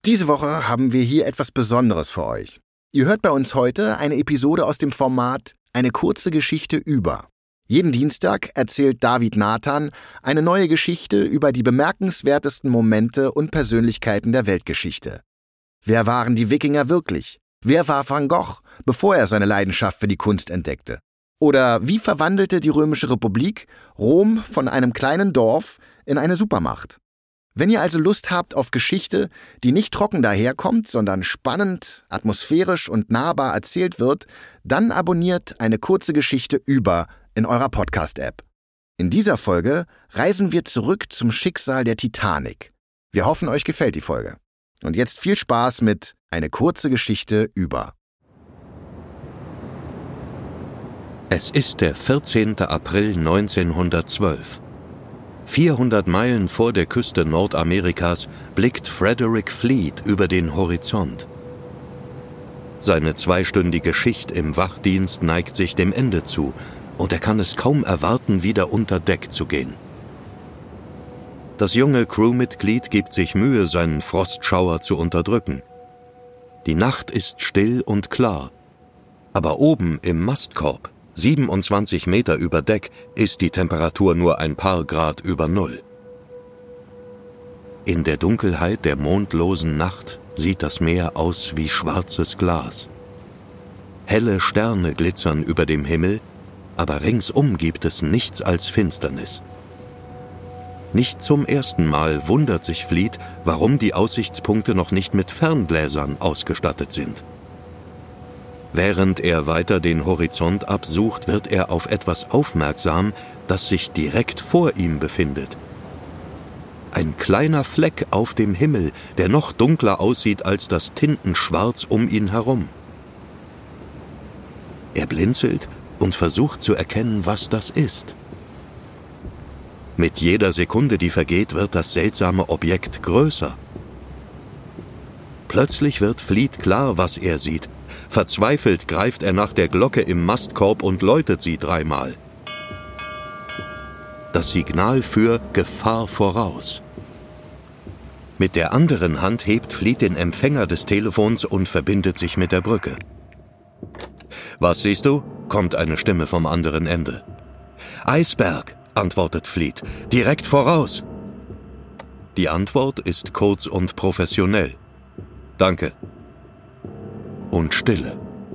Diese Woche haben wir hier etwas Besonderes für euch. Ihr hört bei uns heute eine Episode aus dem Format Eine kurze Geschichte über. Jeden Dienstag erzählt David Nathan eine neue Geschichte über die bemerkenswertesten Momente und Persönlichkeiten der Weltgeschichte. Wer waren die Wikinger wirklich? Wer war Van Gogh, bevor er seine Leidenschaft für die Kunst entdeckte? Oder wie verwandelte die Römische Republik Rom von einem kleinen Dorf in eine Supermacht? Wenn ihr also Lust habt auf Geschichte, die nicht trocken daherkommt, sondern spannend, atmosphärisch und nahbar erzählt wird, dann abonniert eine kurze Geschichte über in eurer Podcast-App. In dieser Folge reisen wir zurück zum Schicksal der Titanic. Wir hoffen, euch gefällt die Folge. Und jetzt viel Spaß mit Eine kurze Geschichte über. Es ist der 14. April 1912. 400 Meilen vor der Küste Nordamerikas blickt Frederick Fleet über den Horizont. Seine zweistündige Schicht im Wachdienst neigt sich dem Ende zu und er kann es kaum erwarten, wieder unter Deck zu gehen. Das junge Crewmitglied gibt sich Mühe, seinen Frostschauer zu unterdrücken. Die Nacht ist still und klar, aber oben im Mastkorb, 27 Meter über Deck, ist die Temperatur nur ein paar Grad über Null. In der Dunkelheit der mondlosen Nacht sieht das Meer aus wie schwarzes Glas. Helle Sterne glitzern über dem Himmel, aber ringsum gibt es nichts als Finsternis. Nicht zum ersten Mal wundert sich Fleet, warum die Aussichtspunkte noch nicht mit Ferngläsern ausgestattet sind. Während er weiter den Horizont absucht, wird er auf etwas aufmerksam, das sich direkt vor ihm befindet. Ein kleiner Fleck auf dem Himmel, der noch dunkler aussieht als das Tintenschwarz um ihn herum. Er blinzelt und versucht zu erkennen, was das ist. Mit jeder Sekunde, die vergeht, wird das seltsame Objekt größer. Plötzlich wird Fleet klar, was er sieht. Verzweifelt greift er nach der Glocke im Mastkorb und läutet sie 3-mal. Das Signal für Gefahr voraus. Mit der anderen Hand hebt Fleet den Empfänger des Telefons und verbindet sich mit der Brücke. »Was siehst du?« kommt eine Stimme vom anderen Ende. »Eisberg«, antwortet Fleet, »direkt voraus.« Die Antwort ist kurz und professionell. »Danke.« Und Stille.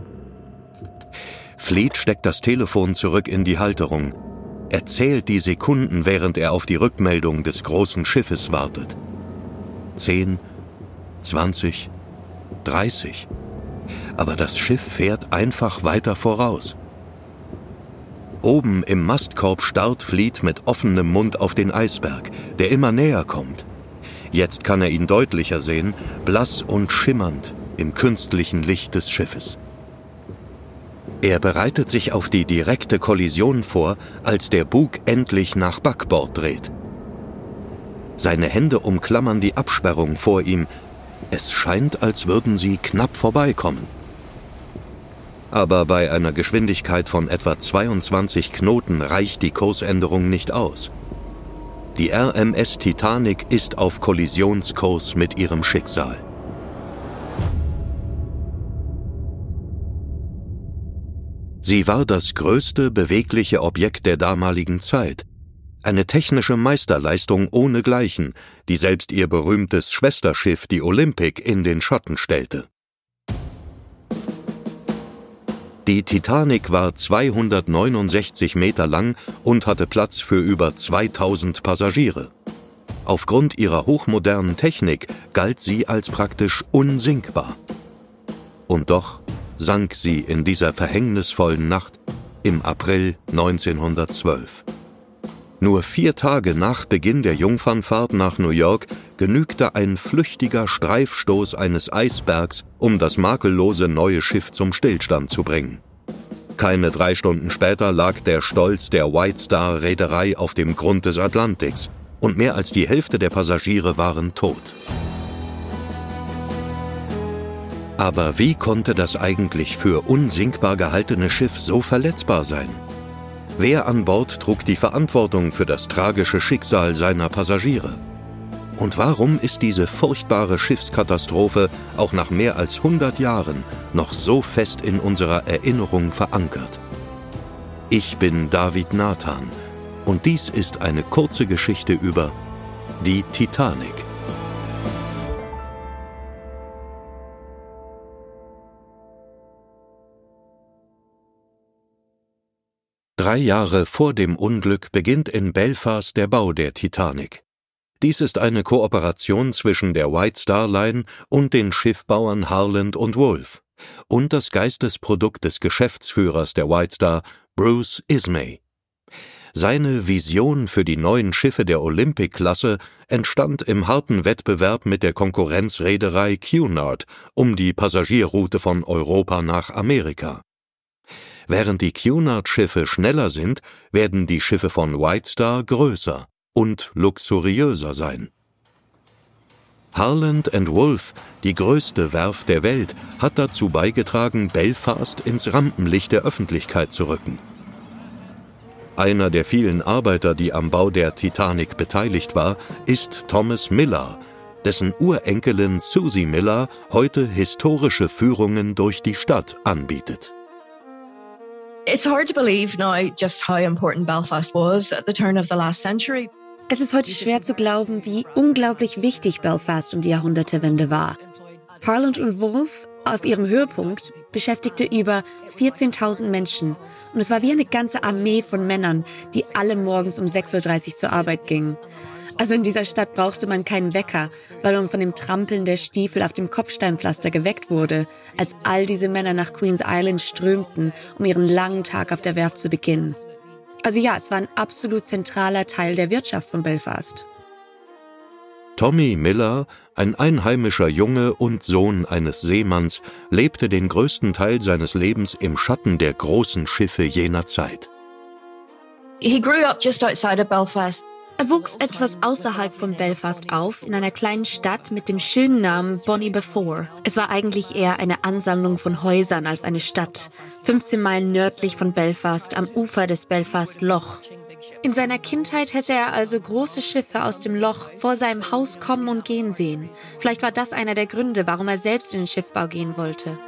Fleet steckt das Telefon zurück in die Halterung. Er zählt die Sekunden, während er auf die Rückmeldung des großen Schiffes wartet. 10, 20, 30. Aber das Schiff fährt einfach weiter voraus. Oben im Mastkorb starrt Fleet mit offenem Mund auf den Eisberg, der immer näher kommt. Jetzt kann er ihn deutlicher sehen, blass und schimmernd im künstlichen Licht des Schiffes. Er bereitet sich auf die direkte Kollision vor, als der Bug endlich nach Backbord dreht. Seine Hände umklammern die Absperrung vor ihm. Es scheint, als würden sie knapp vorbeikommen. Aber bei einer Geschwindigkeit von etwa 22 Knoten reicht die Kursänderung nicht aus. Die RMS Titanic ist auf Kollisionskurs mit ihrem Schicksal. Sie war das größte bewegliche Objekt der damaligen Zeit. Eine technische Meisterleistung ohnegleichen, die selbst ihr berühmtes Schwesterschiff, die Olympic, in den Schatten stellte. Die Titanic war 269 Meter lang und hatte Platz für über 2000 Passagiere. Aufgrund ihrer hochmodernen Technik galt sie als praktisch unsinkbar. Und doch sank sie in dieser verhängnisvollen Nacht im April 1912. Nur 4 Tage nach Beginn der Jungfernfahrt nach New York genügte ein flüchtiger Streifstoß eines Eisbergs, um das makellose neue Schiff zum Stillstand zu bringen. Keine 3 Stunden später lag der Stolz der White Star Reederei auf dem Grund des Atlantiks und mehr als die Hälfte der Passagiere waren tot. Aber wie konnte das eigentlich für unsinkbar gehaltene Schiff so verletzbar sein? Wer an Bord trug die Verantwortung für das tragische Schicksal seiner Passagiere? Und warum ist diese furchtbare Schiffskatastrophe auch nach mehr als 100 Jahren noch so fest in unserer Erinnerung verankert? Ich bin David Nathan und dies ist eine kurze Geschichte über die Titanic. Drei Jahre vor dem Unglück beginnt in Belfast der Bau der Titanic. Dies ist eine Kooperation zwischen der White Star Line und den Schiffbauern Harland und Wolff und das Geistesprodukt des Geschäftsführers der White Star, Bruce Ismay. Seine Vision für die neuen Schiffe der Olympic-Klasse entstand im harten Wettbewerb mit der Konkurrenzreederei Cunard um die Passagierroute von Europa nach Amerika. Während die Cunard-Schiffe schneller sind, werden die Schiffe von White Star größer und luxuriöser sein. Harland & Wolff, die größte Werft der Welt, hat dazu beigetragen, Belfast ins Rampenlicht der Öffentlichkeit zu rücken. Einer der vielen Arbeiter, die am Bau der Titanic beteiligt war, ist Thomas Miller, dessen Urenkelin Susie Miller heute historische Führungen durch die Stadt anbietet. It's hard to believe now just how important Belfast was at the turn of the last century. Es ist heute schwer zu glauben, wie unglaublich wichtig Belfast um die Jahrhundertewende war. Harland und Wolff auf ihrem Höhepunkt beschäftigte über 14.000 Menschen. Und es war wie eine ganze Armee von Männern, die alle morgens um 6.30 Uhr zur Arbeit gingen. Also in dieser Stadt brauchte man keinen Wecker, weil man von dem Trampeln der Stiefel auf dem Kopfsteinpflaster geweckt wurde, als all diese Männer nach Queen's Island strömten, um ihren langen Tag auf der Werft zu beginnen. Also ja, es war ein absolut zentraler Teil der Wirtschaft von Belfast. Tommy Miller, ein einheimischer Junge und Sohn eines Seemanns, lebte den größten Teil seines Lebens im Schatten der großen Schiffe jener Zeit. He grew up just outside of Belfast. Er wuchs etwas außerhalb von Belfast auf, in einer kleinen Stadt mit dem schönen Namen Bonnybefore. Es war eigentlich eher eine Ansammlung von Häusern als eine Stadt, 15 Meilen nördlich von Belfast, am Ufer des Belfast Loch. In seiner Kindheit hätte er also große Schiffe aus dem Loch vor seinem Haus kommen und gehen sehen. Vielleicht war das einer der Gründe, warum er selbst in den Schiffbau gehen wollte.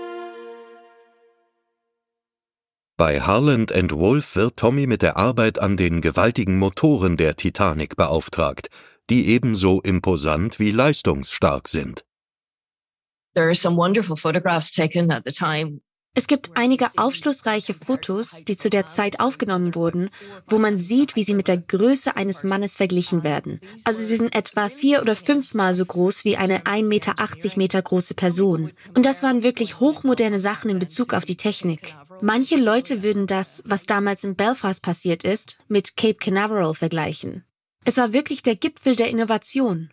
Bei Harland & Wolff wird Tommy mit der Arbeit an den gewaltigen Motoren der Titanic beauftragt, die ebenso imposant wie leistungsstark sind. There are some wonderful photographs taken at the time. Es gibt einige aufschlussreiche Fotos, die zu der Zeit aufgenommen wurden, wo man sieht, wie sie mit der Größe eines Mannes verglichen werden. Also sie sind etwa 4 oder 5 Mal so groß wie eine 1,80 Meter große Person. Und das waren wirklich hochmoderne Sachen in Bezug auf die Technik. Manche Leute würden das, was damals in Belfast passiert ist, mit Cape Canaveral vergleichen. Es war wirklich der Gipfel der Innovation.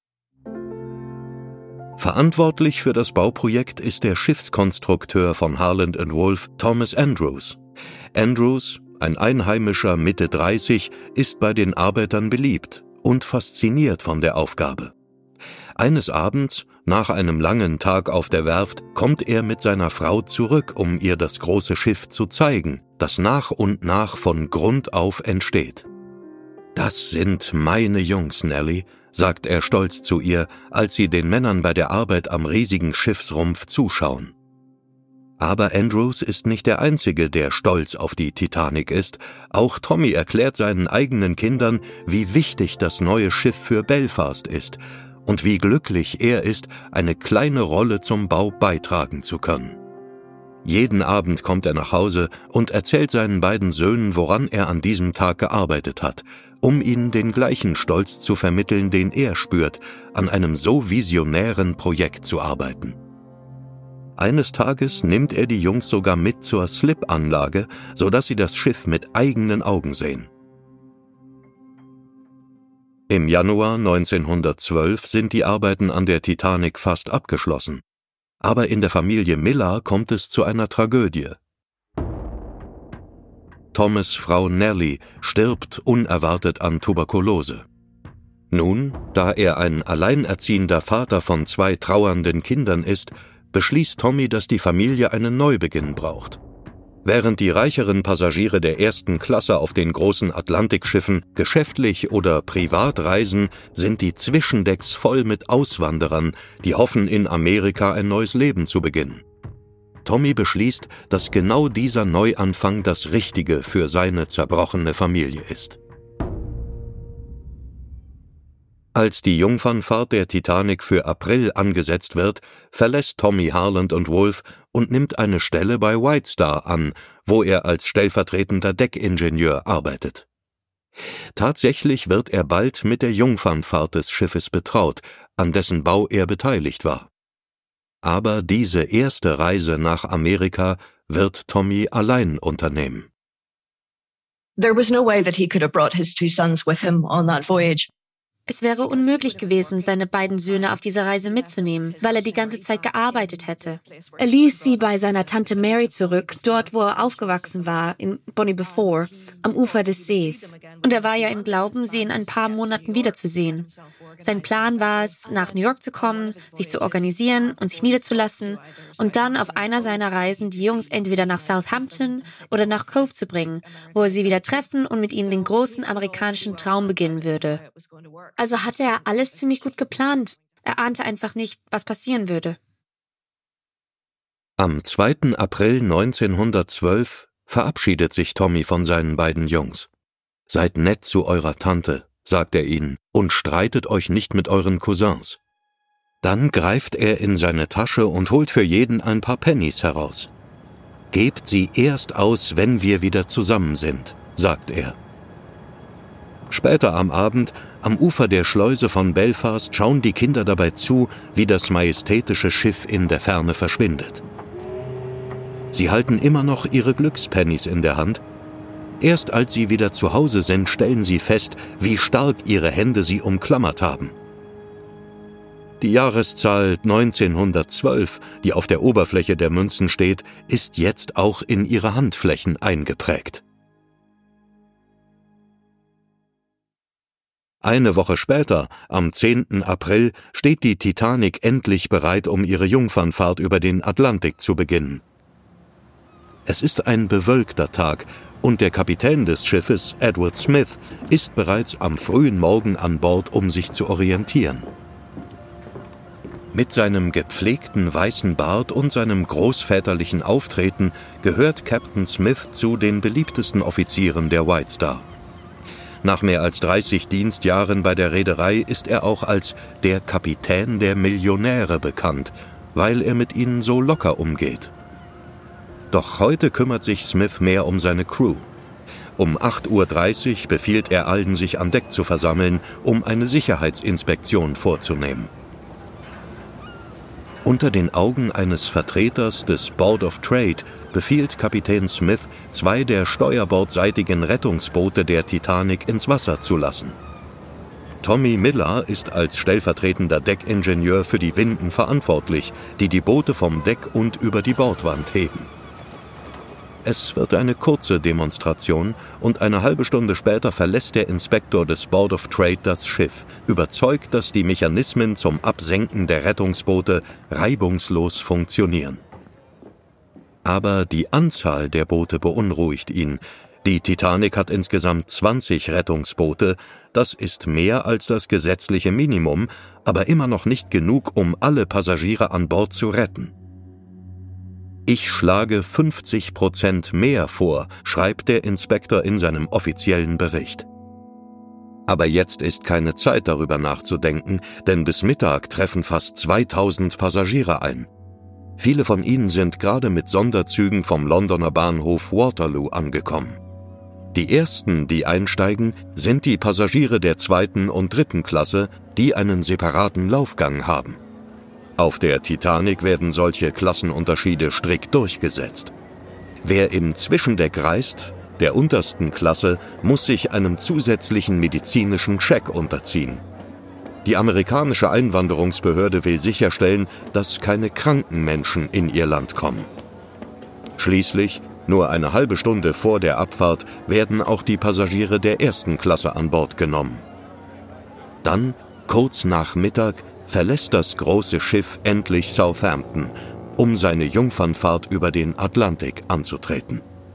Verantwortlich für das Bauprojekt ist der Schiffskonstrukteur von Harland & Wolff, Thomas Andrews. Andrews, ein Einheimischer Mitte 30, ist bei den Arbeitern beliebt und fasziniert von der Aufgabe. Eines Abends, nach einem langen Tag auf der Werft, kommt er mit seiner Frau zurück, um ihr das große Schiff zu zeigen, das nach und nach von Grund auf entsteht. »Das sind meine Jungs, Nellie«, sagt er stolz zu ihr, als sie den Männern bei der Arbeit am riesigen Schiffsrumpf zuschauen. Aber Andrews ist nicht der Einzige, der stolz auf die Titanic ist. Auch Tommy erklärt seinen eigenen Kindern, wie wichtig das neue Schiff für Belfast ist und wie glücklich er ist, eine kleine Rolle zum Bau beitragen zu können. Jeden Abend kommt er nach Hause und erzählt seinen beiden Söhnen, woran er an diesem Tag gearbeitet hat, um ihnen den gleichen Stolz zu vermitteln, den er spürt, an einem so visionären Projekt zu arbeiten. Eines Tages nimmt er die Jungs sogar mit zur Slip-Anlage, sodass sie das Schiff mit eigenen Augen sehen. Im Januar 1912 sind die Arbeiten an der Titanic fast abgeschlossen. Aber in der Familie Miller kommt es zu einer Tragödie. Thomas' Frau Nellie stirbt unerwartet an Tuberkulose. Nun, da er ein alleinerziehender Vater von 2 trauernden Kindern ist, beschließt Tommy, dass die Familie einen Neubeginn braucht. Während die reicheren Passagiere der ersten Klasse auf den großen Atlantikschiffen geschäftlich oder privat reisen, sind die Zwischendecks voll mit Auswanderern, die hoffen, in Amerika ein neues Leben zu beginnen. Tommy beschließt, dass genau dieser Neuanfang das Richtige für seine zerbrochene Familie ist. Als die Jungfernfahrt der Titanic für April angesetzt wird, verlässt Tommy Harland und Wolff und nimmt eine Stelle bei White Star an, wo er als stellvertretender Deckingenieur arbeitet. Tatsächlich wird er bald mit der Jungfernfahrt des Schiffes betraut, an dessen Bau er beteiligt war. Aber diese erste Reise nach Amerika wird Tommy allein unternehmen. There was no way that he could have brought his 2 sons with him on that voyage. Es wäre unmöglich gewesen, seine beiden Söhne auf diese Reise mitzunehmen, weil er die ganze Zeit gearbeitet hätte. Er ließ sie bei seiner Tante Mary zurück, dort wo er aufgewachsen war, in Bonney-Before, am Ufer des Sees. Und er war ja im Glauben, sie in ein paar Monaten wiederzusehen. Sein Plan war es, nach New York zu kommen, sich zu organisieren und sich niederzulassen und dann auf einer seiner Reisen die Jungs entweder nach Southampton oder nach Cove zu bringen, wo er sie wieder treffen und mit ihnen den großen amerikanischen Traum beginnen würde. Also hatte er alles ziemlich gut geplant. Er ahnte einfach nicht, was passieren würde. Am 2. April 1912 verabschiedet sich Tommy von seinen beiden Jungs. »Seid nett zu eurer Tante«, sagt er ihnen, »und streitet euch nicht mit euren Cousins.« Dann greift er in seine Tasche und holt für jeden ein paar Pennies heraus. »Gebt sie erst aus, wenn wir wieder zusammen sind«, sagt er. Später am Abend, am Ufer der Schleuse von Belfast, schauen die Kinder dabei zu, wie das majestätische Schiff in der Ferne verschwindet. Sie halten immer noch ihre Glückspennies in der Hand. Erst als sie wieder zu Hause sind, stellen sie fest, wie stark ihre Hände sie umklammert haben. Die Jahreszahl 1912, die auf der Oberfläche der Münzen steht, ist jetzt auch in ihre Handflächen eingeprägt. Eine Woche später, am 10. April, steht die Titanic endlich bereit, um ihre Jungfernfahrt über den Atlantik zu beginnen. Es ist ein bewölkter Tag und der Kapitän des Schiffes, Edward Smith, ist bereits am frühen Morgen an Bord, um sich zu orientieren. Mit seinem gepflegten weißen Bart und seinem großväterlichen Auftreten gehört Captain Smith zu den beliebtesten Offizieren der White Star. Nach mehr als 30 Dienstjahren bei der Reederei ist er auch als der Kapitän der Millionäre bekannt, weil er mit ihnen so locker umgeht. Doch heute kümmert sich Smith mehr um seine Crew. Um 8:30 Uhr befiehlt er allen, sich an Deck zu versammeln, um eine Sicherheitsinspektion vorzunehmen. Unter den Augen eines Vertreters des Board of Trade befiehlt Kapitän Smith, 2 der steuerbordseitigen Rettungsboote der Titanic ins Wasser zu lassen. Tommy Miller ist als stellvertretender Deckingenieur für die Winden verantwortlich, die die Boote vom Deck und über die Bordwand heben. Es wird eine kurze Demonstration und eine halbe Stunde später verlässt der Inspektor des Board of Trade das Schiff, überzeugt, dass die Mechanismen zum Absenken der Rettungsboote reibungslos funktionieren. Aber die Anzahl der Boote beunruhigt ihn. Die Titanic hat insgesamt 20 Rettungsboote, das ist mehr als das gesetzliche Minimum, aber immer noch nicht genug, um alle Passagiere an Bord zu retten. Ich schlage 50% mehr vor, schreibt der Inspektor in seinem offiziellen Bericht. Aber jetzt ist keine Zeit, darüber nachzudenken, denn bis Mittag treffen fast 2000 Passagiere ein. Viele von ihnen sind gerade mit Sonderzügen vom Londoner Bahnhof Waterloo angekommen. Die ersten, die einsteigen, sind die Passagiere der 2. und 3. Klasse, die einen separaten Laufgang haben. Auf der Titanic werden solche Klassenunterschiede strikt durchgesetzt. Wer im Zwischendeck reist, der untersten Klasse, muss sich einem zusätzlichen medizinischen Check unterziehen. Die amerikanische Einwanderungsbehörde will sicherstellen, dass keine kranken Menschen in ihr Land kommen. Schließlich, nur eine halbe Stunde vor der Abfahrt, werden auch die Passagiere der 1. Klasse an Bord genommen. Dann, kurz nach Mittag, verlässt das große Schiff endlich Southampton, um seine Jungfernfahrt über den Atlantik anzutreten.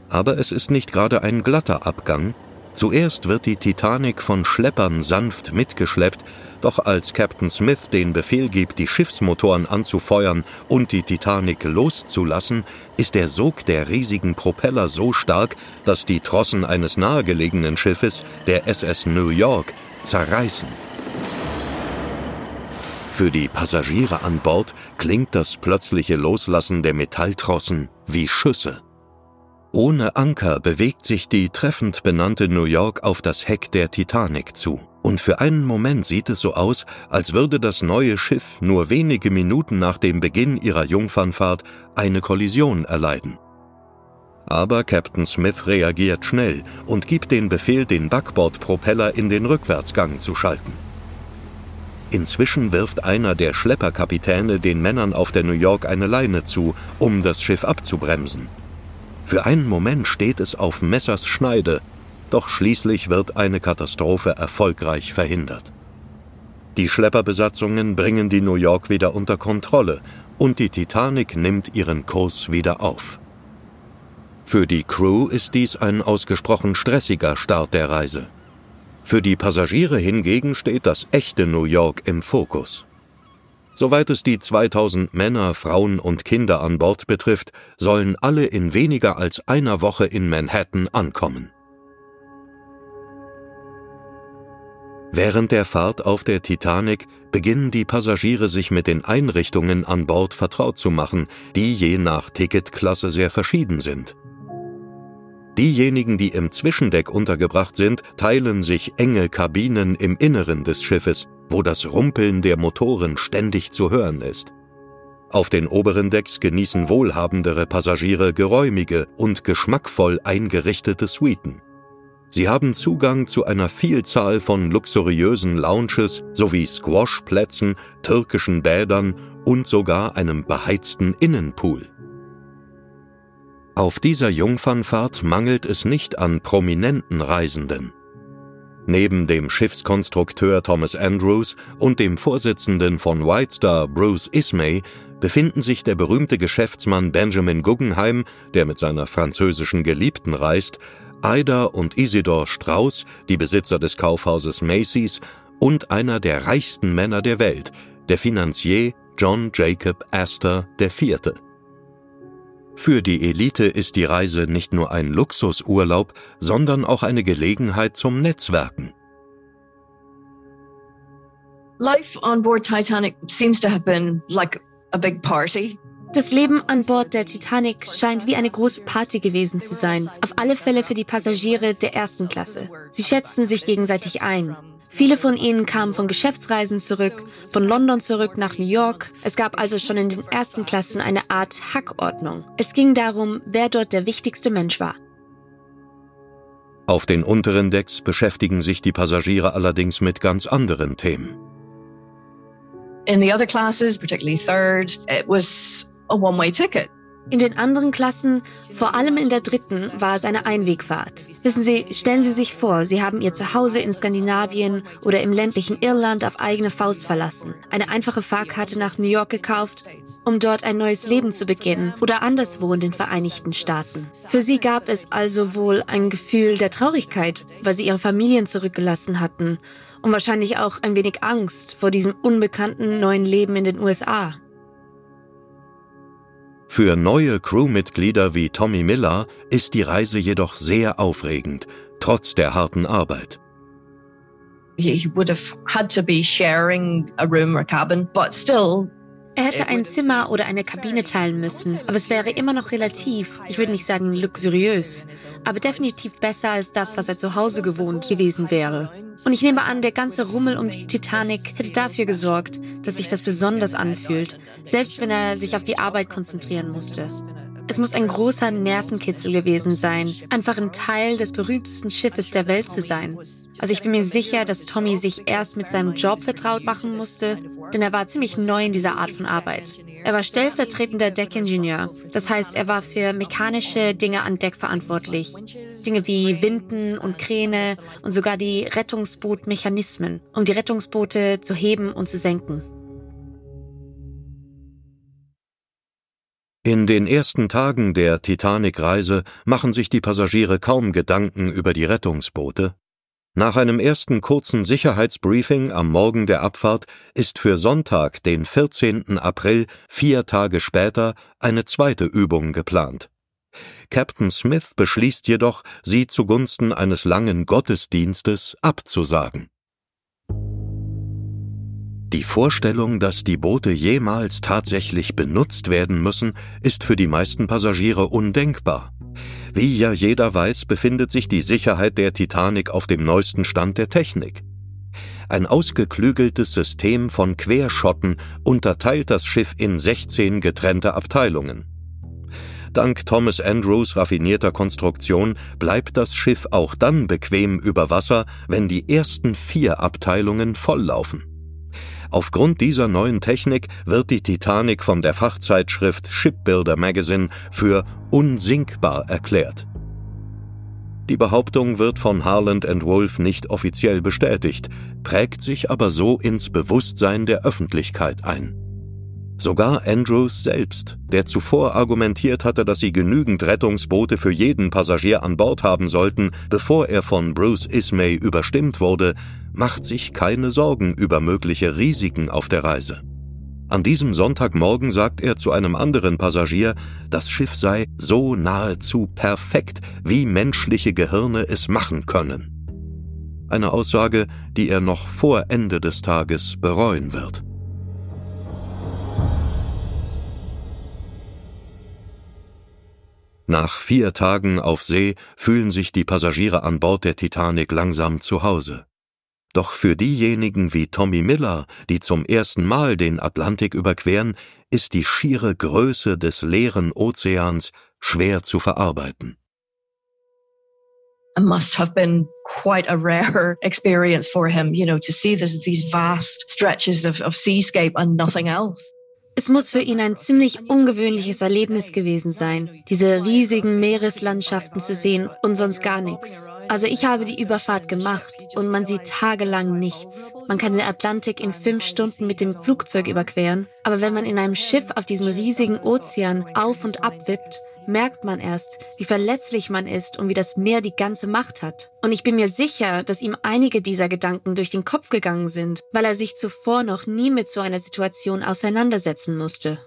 Aber es ist nicht gerade ein glatter Abgang. Zuerst wird die Titanic von Schleppern sanft mitgeschleppt, doch als Captain Smith den Befehl gibt, die Schiffsmotoren anzufeuern und die Titanic loszulassen, ist der Sog der riesigen Propeller so stark, dass die Trossen eines nahegelegenen Schiffes, der SS New York, zerreißen. Für die Passagiere an Bord klingt das plötzliche Loslassen der Metalltrossen wie Schüsse. Ohne Anker bewegt sich die treffend benannte New York auf das Heck der Titanic zu. Und für einen Moment sieht es so aus, als würde das neue Schiff nur wenige Minuten nach dem Beginn ihrer Jungfernfahrt eine Kollision erleiden. Aber Captain Smith reagiert schnell und gibt den Befehl, den Backbordpropeller in den Rückwärtsgang zu schalten. Inzwischen wirft einer der Schlepperkapitäne den Männern auf der New York eine Leine zu, um das Schiff abzubremsen. Für einen Moment steht es auf Messers Schneide, doch schließlich wird eine Katastrophe erfolgreich verhindert. Die Schlepperbesatzungen bringen die New York wieder unter Kontrolle und die Titanic nimmt ihren Kurs wieder auf. Für die Crew ist dies ein ausgesprochen stressiger Start der Reise. Für die Passagiere hingegen steht das echte New York im Fokus. Soweit es die 2000 Männer, Frauen und Kinder an Bord betrifft, sollen alle in weniger als einer Woche in Manhattan ankommen. Während der Fahrt auf der Titanic beginnen die Passagiere sich mit den Einrichtungen an Bord vertraut zu machen, die je nach Ticketklasse sehr verschieden sind. Diejenigen, die im Zwischendeck untergebracht sind, teilen sich enge Kabinen im Inneren des Schiffes, wo das Rumpeln der Motoren ständig zu hören ist. Auf den oberen Decks genießen wohlhabendere Passagiere geräumige und geschmackvoll eingerichtete Suiten. Sie haben Zugang zu einer Vielzahl von luxuriösen Lounges sowie Squashplätzen, türkischen Bädern und sogar einem beheizten Innenpool. Auf dieser Jungfernfahrt mangelt es nicht an prominenten Reisenden. Neben dem Schiffskonstrukteur Thomas Andrews und dem Vorsitzenden von White Star Bruce Ismay befinden sich der berühmte Geschäftsmann Benjamin Guggenheim, der mit seiner französischen Geliebten reist, Ida und Isidor Strauss, die Besitzer des Kaufhauses Macy's, und einer der reichsten Männer der Welt, der Finanzier John Jacob Astor IV. Für die Elite ist die Reise nicht nur ein Luxusurlaub, sondern auch eine Gelegenheit zum Netzwerken. Life on board Titanic seems to have been like a big party. Das Leben an Bord der Titanic scheint wie eine große Party gewesen zu sein. Auf alle Fälle für die Passagiere der ersten Klasse. Sie schätzten sich gegenseitig ein. Viele von ihnen kamen von Geschäftsreisen zurück, von London zurück nach New York. Es gab also schon in den ersten Klassen eine Art Hackordnung. Es ging darum, wer dort der wichtigste Mensch war. Auf den unteren Decks beschäftigen sich die Passagiere allerdings mit ganz anderen Themen. In the other classes, particularly third, it was a one-way ticket. In den anderen Klassen, vor allem in der dritten, war es eine Einwegfahrt. Wissen Sie, stellen Sie sich vor, Sie haben Ihr Zuhause in Skandinavien oder im ländlichen Irland auf eigene Faust verlassen, eine einfache Fahrkarte nach New York gekauft, um dort ein neues Leben zu beginnen oder anderswo in den Vereinigten Staaten. Für Sie gab es also wohl ein Gefühl der Traurigkeit, weil Sie Ihre Familien zurückgelassen hatten und wahrscheinlich auch ein wenig Angst vor diesem unbekannten neuen Leben in den USA. Für neue Crewmitglieder wie Tommy Miller ist die Reise jedoch sehr aufregend, trotz der harten Arbeit. He would have had to be sharing a room or cabin, but still. Er hätte ein Zimmer oder eine Kabine teilen müssen, aber es wäre immer noch relativ, ich würde nicht sagen luxuriös, aber definitiv besser als das, was er zu Hause gewohnt gewesen wäre. Und ich nehme an, der ganze Rummel um die Titanic hätte dafür gesorgt, dass sich das besonders anfühlt, selbst wenn er sich auf die Arbeit konzentrieren musste. Es muss ein großer Nervenkitzel gewesen sein, einfach ein Teil des berühmtesten Schiffes der Welt zu sein. Also ich bin mir sicher, dass Tommy sich erst mit seinem Job vertraut machen musste, denn er war ziemlich neu in dieser Art von Arbeit. Er war stellvertretender Deckingenieur, das heißt, er war für mechanische Dinge an Deck verantwortlich. Dinge wie Winden und Kräne und sogar die Rettungsbootmechanismen, um die Rettungsboote zu heben und zu senken. In den ersten Tagen der Titanic-Reise machen sich die Passagiere kaum Gedanken über die Rettungsboote. Nach einem ersten kurzen Sicherheitsbriefing am Morgen der Abfahrt ist für Sonntag, den 14. April, 4 Tage später, eine zweite Übung geplant. Captain Smith beschließt jedoch, sie zugunsten eines langen Gottesdienstes abzusagen. Die Vorstellung, dass die Boote jemals tatsächlich benutzt werden müssen, ist für die meisten Passagiere undenkbar. Wie ja jeder weiß, befindet sich die Sicherheit der Titanic auf dem neuesten Stand der Technik. Ein ausgeklügeltes System von Querschotten unterteilt das Schiff in 16 getrennte Abteilungen. Dank Thomas Andrews raffinierter Konstruktion bleibt das Schiff auch dann bequem über Wasser, wenn die ersten 4 Abteilungen volllaufen. Aufgrund dieser neuen Technik wird die Titanic von der Fachzeitschrift Shipbuilder Magazine für unsinkbar erklärt. Die Behauptung wird von Harland & Wolff nicht offiziell bestätigt, prägt sich aber so ins Bewusstsein der Öffentlichkeit ein. Sogar Andrews selbst, der zuvor argumentiert hatte, dass sie genügend Rettungsboote für jeden Passagier an Bord haben sollten, bevor er von Bruce Ismay überstimmt wurde, macht sich keine Sorgen über mögliche Risiken auf der Reise. An diesem Sonntagmorgen sagt er zu einem anderen Passagier, das Schiff sei so nahezu perfekt, wie menschliche Gehirne es machen können. Eine Aussage, die er noch vor Ende des Tages bereuen wird. Nach 4 Tagen auf See fühlen sich die Passagiere an Bord der Titanic langsam zu Hause. Doch für diejenigen wie Tommy Miller, die zum ersten Mal den Atlantik überqueren, ist die schiere Größe des leeren Ozeans schwer zu verarbeiten. It must have been quite a rare experience for him, to see these vast stretches of seascape and nothing else. Es muss für ihn ein ziemlich ungewöhnliches Erlebnis gewesen sein, diese riesigen Meereslandschaften zu sehen und sonst gar nichts. Also ich habe die Überfahrt gemacht und man sieht tagelang nichts. Man kann den Atlantik in 5 Stunden mit dem Flugzeug überqueren, aber wenn man in einem Schiff auf diesem riesigen Ozean auf und ab wippt, merkt man erst, wie verletzlich man ist und wie das Meer die ganze Macht hat. Und ich bin mir sicher, dass ihm einige dieser Gedanken durch den Kopf gegangen sind, weil er sich zuvor noch nie mit so einer Situation auseinandersetzen musste.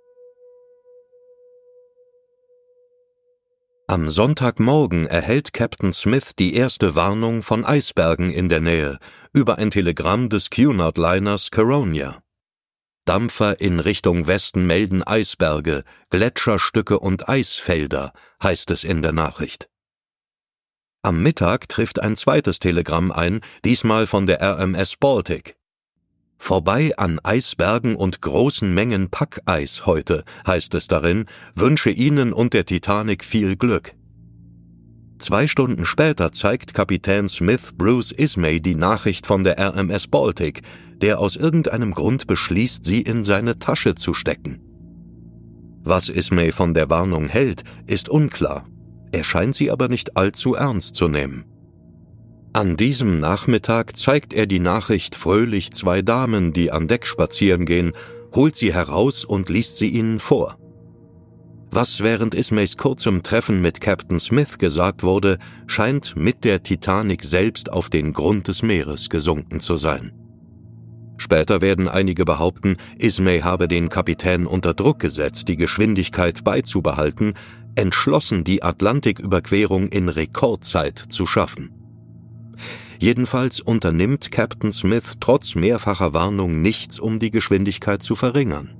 Am Sonntagmorgen erhält Captain Smith die erste Warnung von Eisbergen in der Nähe über ein Telegramm des Cunard-Liners Caronia. Dampfer in Richtung Westen melden Eisberge, Gletscherstücke und Eisfelder, heißt es in der Nachricht. Am Mittag trifft ein zweites Telegramm ein, diesmal von der RMS Baltic. Vorbei an Eisbergen und großen Mengen Packeis heute, heißt es darin, wünsche Ihnen und der Titanic viel Glück. 2 Stunden später zeigt Kapitän Smith Bruce Ismay die Nachricht von der RMS Baltic, der aus irgendeinem Grund beschließt, sie in seine Tasche zu stecken. Was Ismay von der Warnung hält, ist unklar. Er scheint sie aber nicht allzu ernst zu nehmen. An diesem Nachmittag zeigt er die Nachricht fröhlich 2 Damen, die an Deck spazieren gehen, holt sie heraus und liest sie ihnen vor. Was während Ismays kurzem Treffen mit Captain Smith gesagt wurde, scheint mit der Titanic selbst auf den Grund des Meeres gesunken zu sein. Später werden einige behaupten, Ismay habe den Kapitän unter Druck gesetzt, die Geschwindigkeit beizubehalten, entschlossen, die Atlantiküberquerung in Rekordzeit zu schaffen. Jedenfalls unternimmt Captain Smith trotz mehrfacher Warnung nichts, um die Geschwindigkeit zu verringern.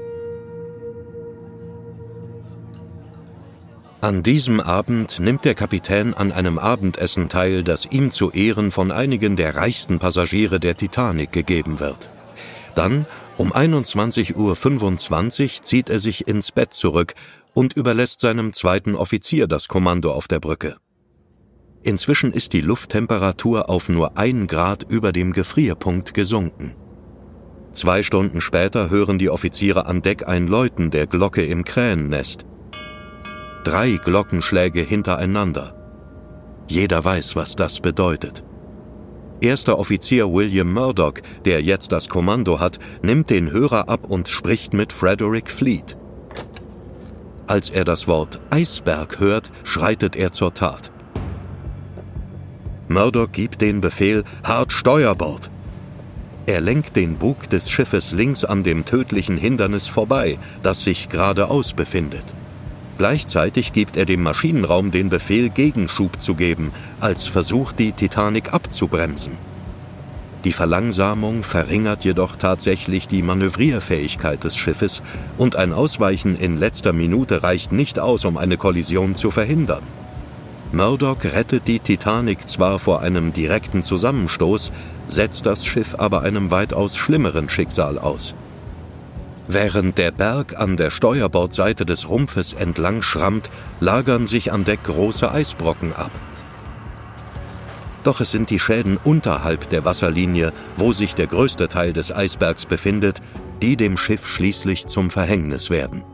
An diesem Abend nimmt der Kapitän an einem Abendessen teil, das ihm zu Ehren von einigen der reichsten Passagiere der Titanic gegeben wird. Dann, um 21:25 Uhr, zieht er sich ins Bett zurück und überlässt seinem 2. Offizier das Kommando auf der Brücke. Inzwischen ist die Lufttemperatur auf nur 1 Grad über dem Gefrierpunkt gesunken. 2 Stunden später hören die Offiziere an Deck ein Läuten der Glocke im Krähennest. 3 Glockenschläge hintereinander. Jeder weiß, was das bedeutet. Erster Offizier William Murdoch, der jetzt das Kommando hat, nimmt den Hörer ab und spricht mit Frederick Fleet. Als er das Wort Eisberg hört, schreitet er zur Tat. Murdoch gibt den Befehl, hart Steuerbord. Er lenkt den Bug des Schiffes links an dem tödlichen Hindernis vorbei, das sich geradeaus befindet. Gleichzeitig gibt er dem Maschinenraum den Befehl, Gegenschub zu geben, als Versuch, die Titanic abzubremsen. Die Verlangsamung verringert jedoch tatsächlich die Manövrierfähigkeit des Schiffes und ein Ausweichen in letzter Minute reicht nicht aus, um eine Kollision zu verhindern. Murdoch rettet die Titanic zwar vor einem direkten Zusammenstoß, setzt das Schiff aber einem weitaus schlimmeren Schicksal aus. Während der Berg an der Steuerbordseite des Rumpfes entlang schrammt, lagern sich an Deck große Eisbrocken ab. Doch es sind die Schäden unterhalb der Wasserlinie, wo sich der größte Teil des Eisbergs befindet, die dem Schiff schließlich zum Verhängnis werden.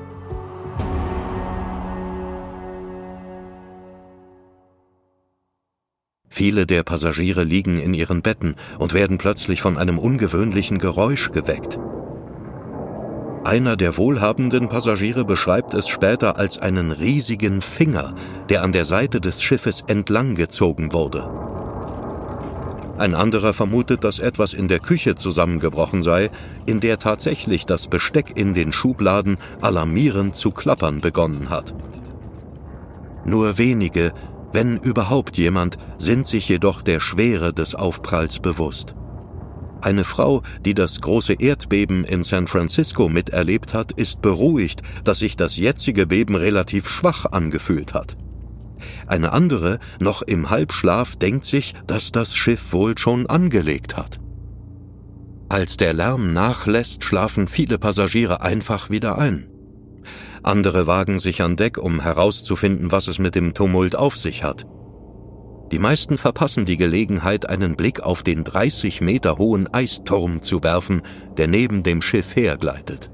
Viele der Passagiere liegen in ihren Betten und werden plötzlich von einem ungewöhnlichen Geräusch geweckt. Einer der wohlhabenden Passagiere beschreibt es später als einen riesigen Finger, der an der Seite des Schiffes entlang gezogen wurde. Ein anderer vermutet, dass etwas in der Küche zusammengebrochen sei, in der tatsächlich das Besteck in den Schubladen alarmierend zu klappern begonnen hat. Nur wenige, wenn überhaupt jemand, sind sich jedoch der Schwere des Aufpralls bewusst. Eine Frau, die das große Erdbeben in San Francisco miterlebt hat, ist beruhigt, dass sich das jetzige Beben relativ schwach angefühlt hat. Eine andere, noch im Halbschlaf, denkt sich, dass das Schiff wohl schon angelegt hat. Als der Lärm nachlässt, schlafen viele Passagiere einfach wieder ein. Andere wagen sich an Deck, um herauszufinden, was es mit dem Tumult auf sich hat. Die meisten verpassen die Gelegenheit, einen Blick auf den 30 Meter hohen Eisturm zu werfen, der neben dem Schiff hergleitet.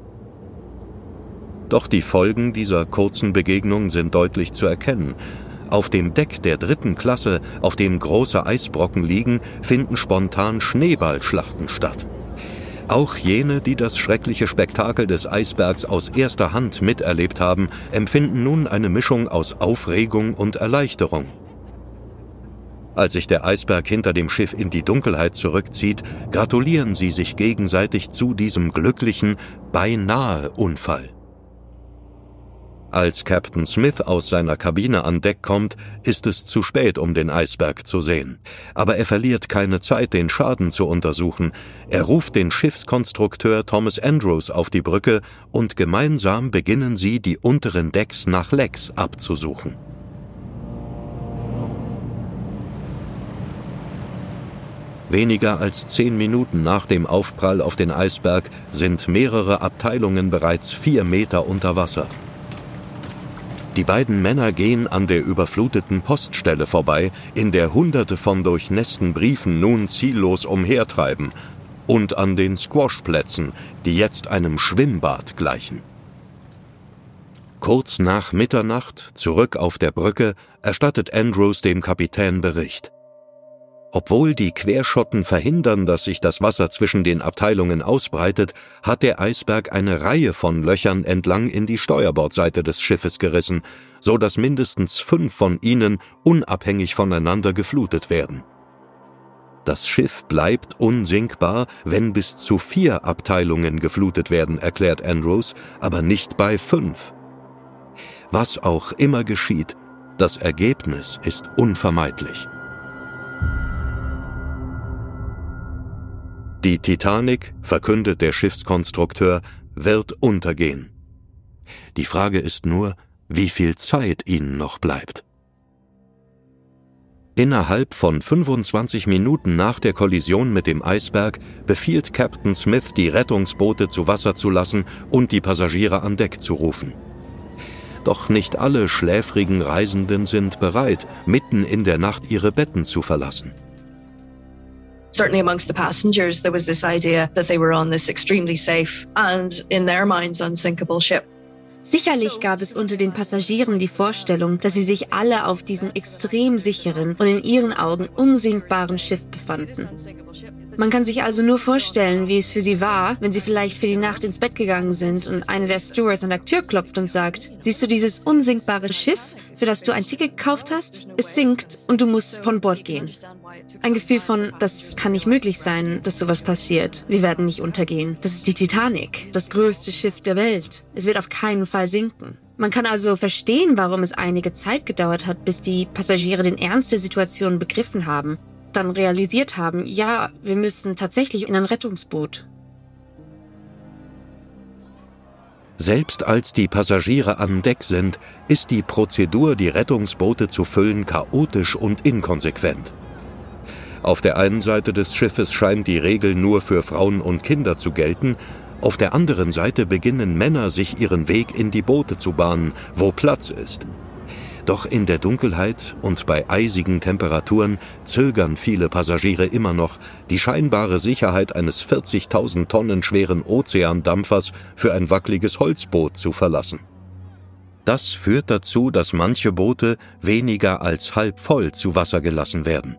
Doch die Folgen dieser kurzen Begegnung sind deutlich zu erkennen. Auf dem Deck der 3. Klasse, auf dem große Eisbrocken liegen, finden spontan Schneeballschlachten statt. Auch jene, die das schreckliche Spektakel des Eisbergs aus erster Hand miterlebt haben, empfinden nun eine Mischung aus Aufregung und Erleichterung. Als sich der Eisberg hinter dem Schiff in die Dunkelheit zurückzieht, gratulieren sie sich gegenseitig zu diesem glücklichen, beinahe Unfall. Als Captain Smith aus seiner Kabine an Deck kommt, ist es zu spät, um den Eisberg zu sehen. Aber er verliert keine Zeit, den Schaden zu untersuchen. Er ruft den Schiffskonstrukteur Thomas Andrews auf die Brücke und gemeinsam beginnen sie, die unteren Decks nach Lecks abzusuchen. Weniger als 10 Minuten nach dem Aufprall auf den Eisberg sind mehrere Abteilungen bereits 4 Meter unter Wasser. Die beiden Männer gehen an der überfluteten Poststelle vorbei, in der Hunderte von durchnässten Briefen nun ziellos umhertreiben, und an den Squashplätzen, die jetzt einem Schwimmbad gleichen. Kurz nach Mitternacht, zurück auf der Brücke, erstattet Andrews dem Kapitän Bericht. Obwohl die Querschotten verhindern, dass sich das Wasser zwischen den Abteilungen ausbreitet, hat der Eisberg eine Reihe von Löchern entlang in die Steuerbordseite des Schiffes gerissen, so dass mindestens 5 von ihnen unabhängig voneinander geflutet werden. Das Schiff bleibt unsinkbar, wenn bis zu 4 Abteilungen geflutet werden, erklärt Andrews, aber nicht bei 5. Was auch immer geschieht, das Ergebnis ist unvermeidlich. Die Titanic, verkündet der Schiffskonstrukteur, wird untergehen. Die Frage ist nur, wie viel Zeit ihnen noch bleibt. Innerhalb von 25 Minuten nach der Kollision mit dem Eisberg befiehlt Captain Smith, die Rettungsboote zu Wasser zu lassen und die Passagiere an Deck zu rufen. Doch nicht alle schläfrigen Reisenden sind bereit, mitten in der Nacht ihre Betten zu verlassen. Certainly amongst the passengers, there was this idea that they were on this extremely safe and, in their minds, unsinkable ship. Sicherlich gab es unter den Passagieren die Vorstellung, dass sie sich alle auf diesem extrem sicheren und in ihren Augen unsinkbaren Schiff befanden. Man kann sich also nur vorstellen, wie es für sie war, wenn sie vielleicht für die Nacht ins Bett gegangen sind und eine der Stewards an der Tür klopft und sagt, siehst du dieses unsinkbare Schiff, für das du ein Ticket gekauft hast? Es sinkt und du musst von Bord gehen. Ein Gefühl von, das kann nicht möglich sein, dass sowas passiert. Wir werden nicht untergehen. Das ist die Titanic, das größte Schiff der Welt. Es wird auf keinen Fall sinken. Man kann also verstehen, warum es einige Zeit gedauert hat, bis die Passagiere den Ernst der Situation begriffen haben, dann realisiert haben, ja, wir müssen tatsächlich in ein Rettungsboot. Selbst als die Passagiere an Deck sind, ist die Prozedur, die Rettungsboote zu füllen, chaotisch und inkonsequent. Auf der einen Seite des Schiffes scheint die Regel nur für Frauen und Kinder zu gelten, auf der anderen Seite beginnen Männer, sich ihren Weg in die Boote zu bahnen, wo Platz ist. Doch in der Dunkelheit und bei eisigen Temperaturen zögern viele Passagiere immer noch, die scheinbare Sicherheit eines 40.000 Tonnen schweren Ozeandampfers für ein wackeliges Holzboot zu verlassen. Das führt dazu, dass manche Boote weniger als halb voll zu Wasser gelassen werden.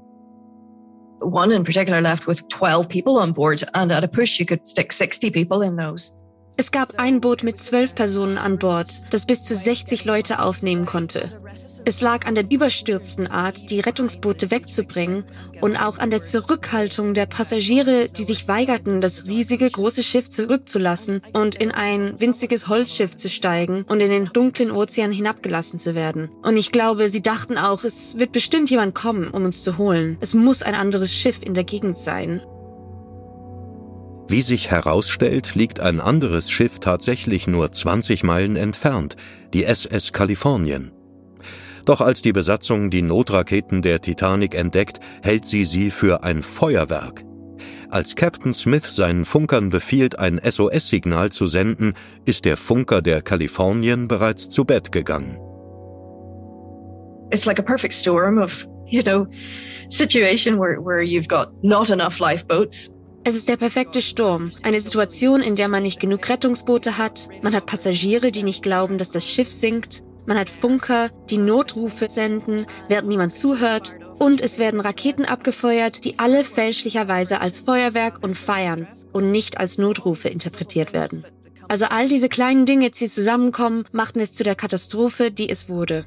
One in particular left with 12 people on board, and at a push you could stick 60 people in those. Es gab ein Boot mit 12 Personen an Bord, das bis zu 60 Leute aufnehmen konnte. Es lag an der überstürzten Art, die Rettungsboote wegzubringen und auch an der Zurückhaltung der Passagiere, die sich weigerten, das riesige große Schiff zurückzulassen und in ein winziges Holzschiff zu steigen und in den dunklen Ozean hinabgelassen zu werden. Und ich glaube, sie dachten auch, es wird bestimmt jemand kommen, um uns zu holen. Es muss ein anderes Schiff in der Gegend sein. Wie sich herausstellt, liegt ein anderes Schiff tatsächlich nur 20 Meilen entfernt, die SS Kalifornien. Doch als die Besatzung die Notraketen der Titanic entdeckt, hält sie für ein Feuerwerk. Als Captain Smith seinen Funkern befiehlt, ein SOS-Signal zu senden, ist der Funker der Kalifornien bereits zu Bett gegangen. It's like a perfect storm of, situation where you've got not enough lifeboats. Es ist der perfekte Sturm, eine Situation, in der man nicht genug Rettungsboote hat, man hat Passagiere, die nicht glauben, dass das Schiff sinkt, man hat Funker, die Notrufe senden, während niemand zuhört, und es werden Raketen abgefeuert, die alle fälschlicherweise als Feuerwerk und Feiern und nicht als Notrufe interpretiert werden. Also all diese kleinen Dinge, die zusammenkommen, machten es zu der Katastrophe, die es wurde.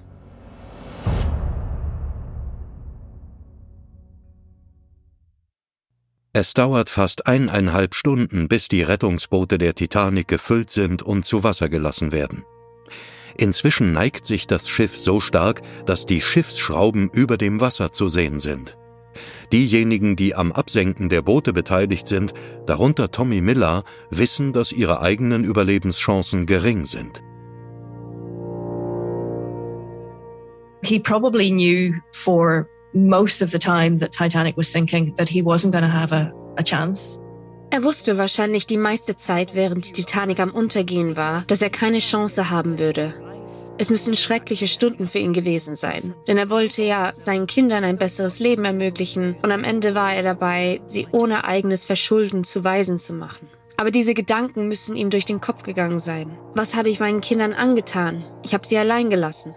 Es dauert fast 1,5 Stunden, bis die Rettungsboote der Titanic gefüllt sind und zu Wasser gelassen werden. Inzwischen neigt sich das Schiff so stark, dass die Schiffsschrauben über dem Wasser zu sehen sind. Diejenigen, die am Absenken der Boote beteiligt sind, darunter Tommy Miller, wissen, dass ihre eigenen Überlebenschancen gering sind. He probably knew for most of the time that Titanic was sinking that he wasn't going to have a chance. Er wusste wahrscheinlich die meiste Zeit, während die Titanic am Untergehen war, dass er keine Chance haben würde. Es müssen schreckliche Stunden für ihn gewesen sein, denn er wollte ja seinen Kindern ein besseres Leben ermöglichen und am Ende war er dabei, sie ohne eigenes Verschulden zu Waisen zu machen. Aber diese Gedanken müssen ihm durch den Kopf gegangen sein. Was habe ich meinen Kindern angetan? Ich habe sie allein gelassen.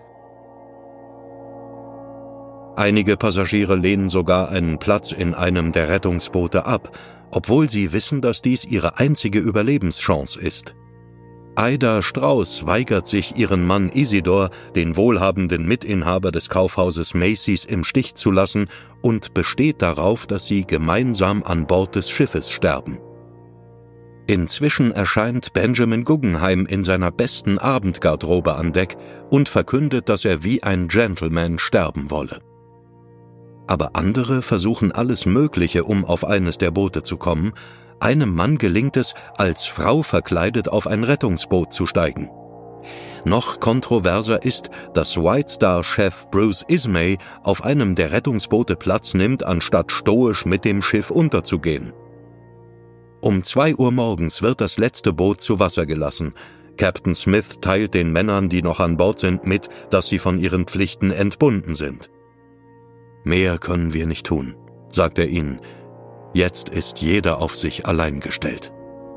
Einige Passagiere lehnen sogar einen Platz in einem der Rettungsboote ab, obwohl sie wissen, dass dies ihre einzige Überlebenschance ist. Ida Strauss weigert sich, ihren Mann Isidor, den wohlhabenden Mitinhaber des Kaufhauses Macy's, im Stich zu lassen und besteht darauf, dass sie gemeinsam an Bord des Schiffes sterben. Inzwischen erscheint Benjamin Guggenheim in seiner besten Abendgarderobe an Deck und verkündet, dass er wie ein Gentleman sterben wolle. Aber andere versuchen alles Mögliche, um auf eines der Boote zu kommen. Einem Mann gelingt es, als Frau verkleidet auf ein Rettungsboot zu steigen. Noch kontroverser ist, dass White Star-Chef Bruce Ismay auf einem der Rettungsboote Platz nimmt, anstatt stoisch mit dem Schiff unterzugehen. Um 2 Uhr morgens wird das letzte Boot zu Wasser gelassen. Captain Smith teilt den Männern, die noch an Bord sind, mit, dass sie von ihren Pflichten entbunden sind. »Mehr können wir nicht tun«, sagt er ihnen. »Jetzt ist jeder auf sich allein gestellt.«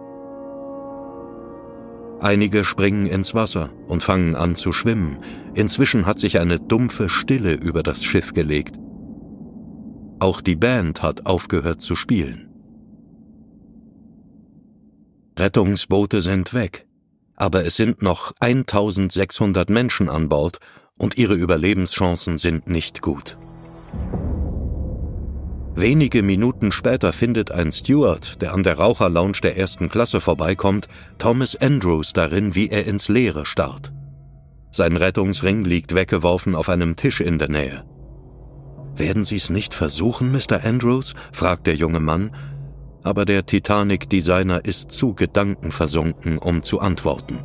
Einige springen ins Wasser und fangen an zu schwimmen. Inzwischen hat sich eine dumpfe Stille über das Schiff gelegt. Auch die Band hat aufgehört zu spielen. Rettungsboote sind weg, aber es sind noch 1600 Menschen an Bord und ihre Überlebenschancen sind nicht gut. Wenige Minuten später findet ein Steward, der an der Raucherlounge der 1. Klasse vorbeikommt, Thomas Andrews darin, wie er ins Leere starrt. Sein Rettungsring liegt weggeworfen auf einem Tisch in der Nähe. »Werden Sie es nicht versuchen, Mr. Andrews?« fragt der junge Mann, aber der Titanic-Designer ist zu gedankenversunken, um zu antworten.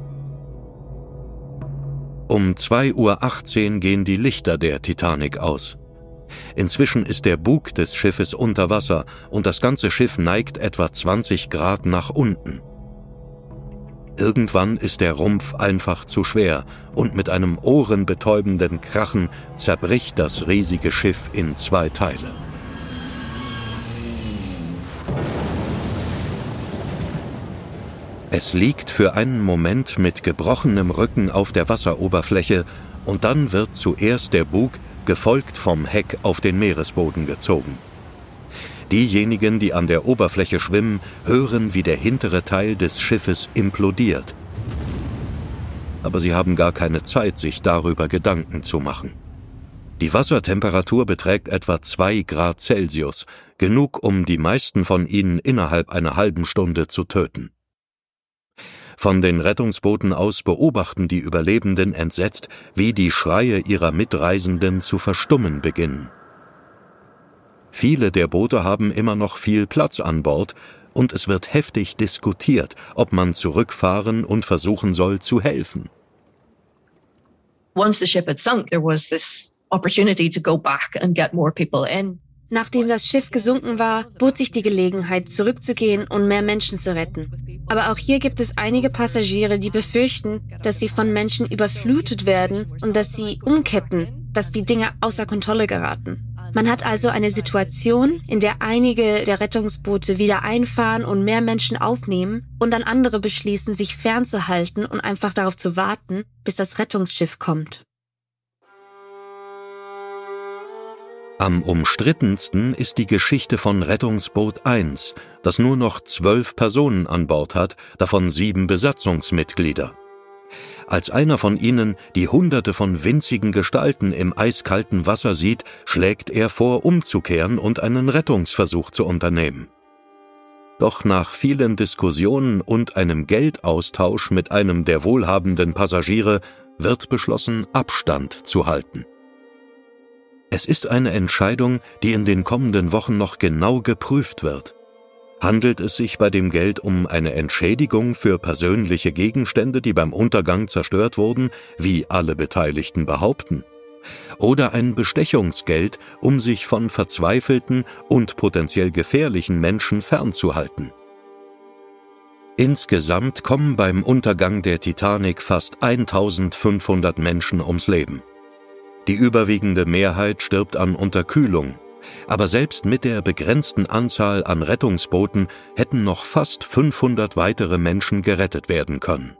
Um 2:18 Uhr gehen die Lichter der Titanic aus. Inzwischen ist der Bug des Schiffes unter Wasser und das ganze Schiff neigt etwa 20 Grad nach unten. Irgendwann ist der Rumpf einfach zu schwer und mit einem ohrenbetäubenden Krachen zerbricht das riesige Schiff in 2 Teile. Es liegt für einen Moment mit gebrochenem Rücken auf der Wasseroberfläche und dann wird zuerst der Bug, gefolgt vom Heck, auf den Meeresboden gezogen. Diejenigen, die an der Oberfläche schwimmen, hören, wie der hintere Teil des Schiffes implodiert. Aber sie haben gar keine Zeit, sich darüber Gedanken zu machen. Die Wassertemperatur beträgt etwa 2 Grad Celsius, genug, um die meisten von ihnen innerhalb einer halben Stunde zu töten. Von den Rettungsbooten aus beobachten die Überlebenden entsetzt, wie die Schreie ihrer Mitreisenden zu verstummen beginnen. Viele der Boote haben immer noch viel Platz an Bord und es wird heftig diskutiert, ob man zurückfahren und versuchen soll zu helfen. Once the ship had sunk, there was this opportunity to go back and get more people in. Nachdem das Schiff gesunken war, bot sich die Gelegenheit, zurückzugehen und mehr Menschen zu retten. Aber auch hier gibt es einige Passagiere, die befürchten, dass sie von Menschen überflutet werden und dass sie umkippen, dass die Dinge außer Kontrolle geraten. Man hat also eine Situation, in der einige der Rettungsboote wieder einfahren und mehr Menschen aufnehmen und dann andere beschließen, sich fernzuhalten und einfach darauf zu warten, bis das Rettungsschiff kommt. Am umstrittensten ist die Geschichte von Rettungsboot 1, das nur noch 12 Personen an Bord hat, davon 7 Besatzungsmitglieder. Als einer von ihnen die Hunderte von winzigen Gestalten im eiskalten Wasser sieht, schlägt er vor, umzukehren und einen Rettungsversuch zu unternehmen. Doch nach vielen Diskussionen und einem Geldaustausch mit einem der wohlhabenden Passagiere wird beschlossen, Abstand zu halten. Es ist eine Entscheidung, die in den kommenden Wochen noch genau geprüft wird. Handelt es sich bei dem Geld um eine Entschädigung für persönliche Gegenstände, die beim Untergang zerstört wurden, wie alle Beteiligten behaupten? Oder ein Bestechungsgeld, um sich von verzweifelten und potenziell gefährlichen Menschen fernzuhalten? Insgesamt kommen beim Untergang der Titanic fast 1500 Menschen ums Leben. Die überwiegende Mehrheit stirbt an Unterkühlung, aber selbst mit der begrenzten Anzahl an Rettungsbooten hätten noch fast 500 weitere Menschen gerettet werden können.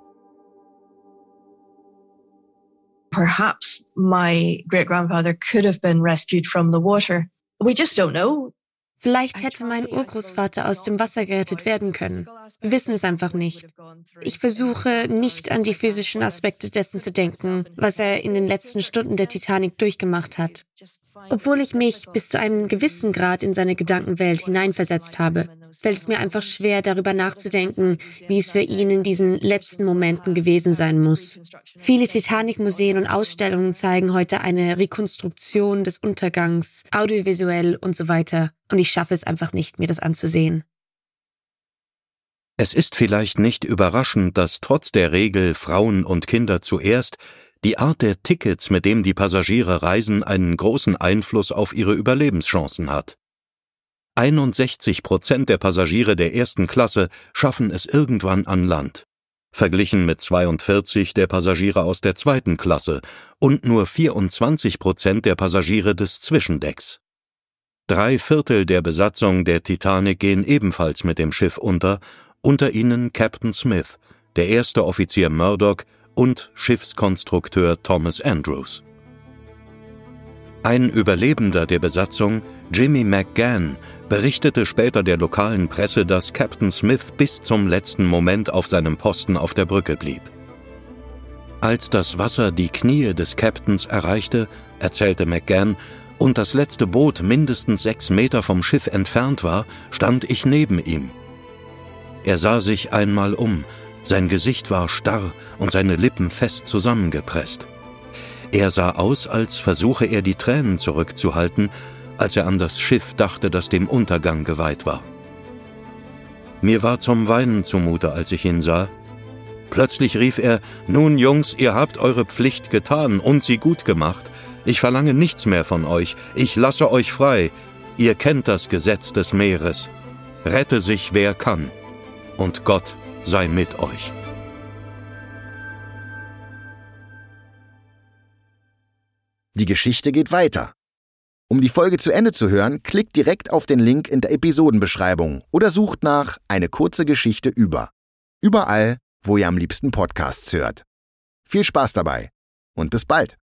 Perhaps my great-grandfather could have been rescued from the water. We just don't know. Vielleicht hätte mein Urgroßvater aus dem Wasser gerettet werden können. Wir wissen es einfach nicht. Ich versuche nicht an die physischen Aspekte dessen zu denken, was er in den letzten Stunden der Titanic durchgemacht hat. Obwohl ich mich bis zu einem gewissen Grad in seine Gedankenwelt hineinversetzt habe, fällt es mir einfach schwer, darüber nachzudenken, wie es für ihn in diesen letzten Momenten gewesen sein muss. Viele Titanic-Museen und Ausstellungen zeigen heute eine Rekonstruktion des Untergangs, audiovisuell und so weiter. Und ich schaffe es einfach nicht, mir das anzusehen. Es ist vielleicht nicht überraschend, dass trotz der Regel Frauen und Kinder zuerst die Art der Tickets, mit dem die Passagiere reisen, einen großen Einfluss auf ihre Überlebenschancen hat. 61% der Passagiere der 1. Klasse schaffen es irgendwann an Land, verglichen mit 42% der Passagiere aus der 2. Klasse und nur 24% der Passagiere des Zwischendecks. 3/4 der Besatzung der Titanic gehen ebenfalls mit dem Schiff unter ihnen Captain Smith, der erste Offizier Murdoch und Schiffskonstrukteur Thomas Andrews. Ein Überlebender der Besatzung, Jimmy McGann, berichtete später der lokalen Presse, dass Captain Smith bis zum letzten Moment auf seinem Posten auf der Brücke blieb. Als das Wasser die Knie des Captains erreichte, erzählte McGann, und das letzte Boot mindestens 6 Meter vom Schiff entfernt war, stand ich neben ihm. Er sah sich einmal um, sein Gesicht war starr und seine Lippen fest zusammengepresst. Er sah aus, als versuche er die Tränen zurückzuhalten, als er an das Schiff dachte, das dem Untergang geweiht war. Mir war zum Weinen zumute, als ich ihn sah. Plötzlich rief er: »Nun, Jungs, ihr habt eure Pflicht getan und sie gut gemacht. Ich verlange nichts mehr von euch. Ich lasse euch frei. Ihr kennt das Gesetz des Meeres. Rette sich, wer kann. Und Gott sei mit euch.« Die Geschichte geht weiter. Um die Folge zu Ende zu hören, klickt direkt auf den Link in der Episodenbeschreibung oder sucht nach »Eine kurze Geschichte über«. Überall, wo ihr am liebsten Podcasts hört. Viel Spaß dabei und bis bald.